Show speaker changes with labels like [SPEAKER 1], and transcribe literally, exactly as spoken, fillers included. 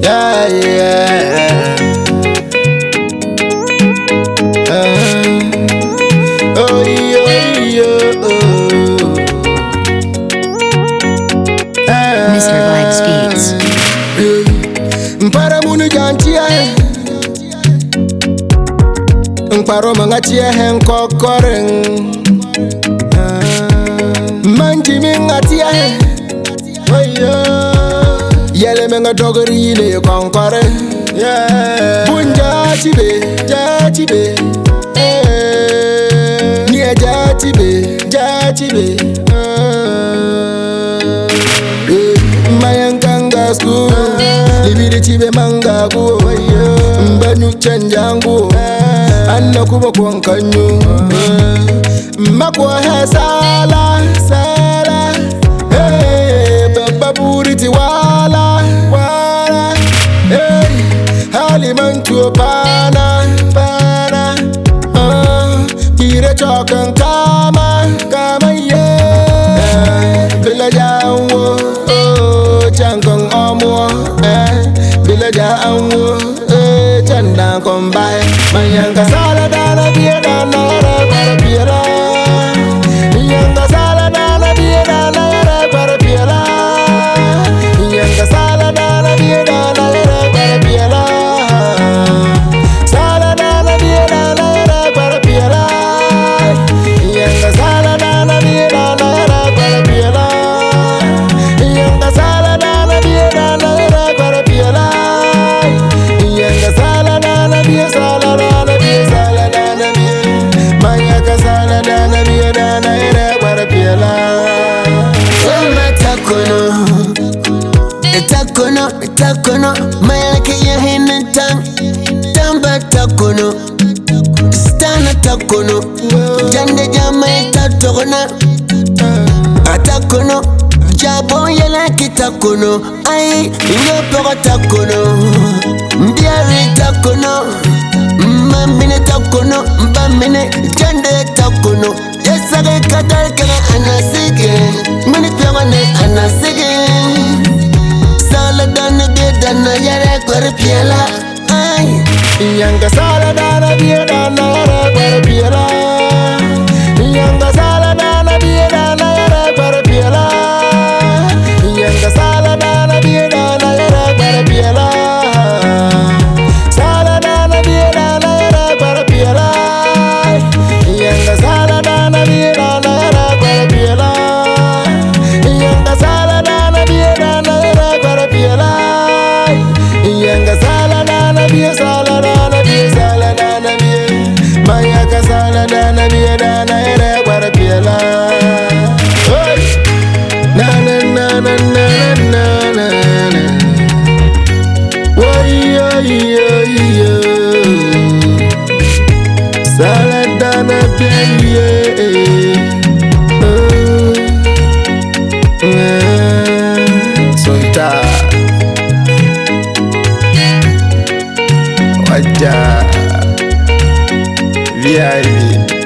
[SPEAKER 1] Yeah, yeah. Uh, oh, yo, yo, oh. Uh,
[SPEAKER 2] Mister Vibes Beats.
[SPEAKER 1] Mpara munu jantia, mparo mangatia hen kokoreng. Manji mingatia, yele menga dogeri le konkore. Bunja chibe, ja chibe, nye ja chibe, ja chibe. Mayankanga school, libidi chibe manga go. Mbanyu chanjangu, anna kubo kwankanyu. Makwa he sala, sala. Hey, baba buriti wala, wala. Hey, halimantu pana, pana. Uh, tire chokan kama, kama yeah. Bila jawo, oh, chankong omo, eh. Bila jawo, eh, chanda kombai. Mayanga sala dala biya dala, para biya. Yanga sala dala biya dala, para biya. Yanga sala dala biya dala, para biya. Sala dala biya dala, para biya. Yanga sala dala biya dala, para biya. Yanga sala dala biya dala, para biya. Yanga sala dala biya sala dala biya sala dala biya. Mayaka sala dala biya dala, para biya.
[SPEAKER 3] Sama takono, takono, takono. Mayaka ya hinatan, tamba takono, stana takono. Jande jamai tatokona, atakono. Jabo yela kitakono, ay nyopoko takono. Mbiari takono, mbamine takono, mbamine jande takono. Yesage kadal kena anasige, mini pyamane anasige. Sala dana ge dana yare kwere piela, ay.
[SPEAKER 1] Yanga sala dala biya dala, para biya. Yanga sala dala biya dala, para biya. Yanga sala dala biya dala, para biya. Sala dala biya dala, para biya. Yanga sala dala biya dala, para biya. Yanga sala dala biya dala, para biya. Yanga sala dala biya sala dala biya sala dala biya. Mayaka sala dala biya dala, para biya. Na na na na na na na na. Oh yo yo yo. Sala dala biya. Sonta. Wajah V I P.